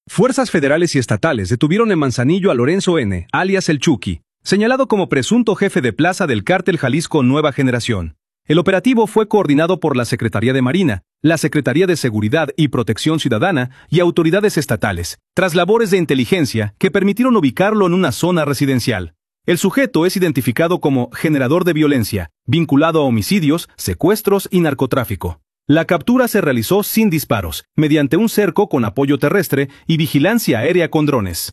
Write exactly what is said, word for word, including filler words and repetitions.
Fuerzas federales y estatales detuvieron en Manzanillo a Lorenzo N., alias El Chucky, señalado como presunto jefe de plaza del cártel Jalisco Nueva Generación. El operativo fue coordinado por la Secretaría de Marina, la Secretaría de Seguridad y Protección Ciudadana y autoridades estatales, tras labores de inteligencia que permitieron ubicarlo en una zona residencial. El sujeto es identificado como generador de violencia, vinculado a homicidios, secuestros y narcotráfico. La captura se realizó sin disparos, mediante un cerco con apoyo terrestre y vigilancia aérea con drones.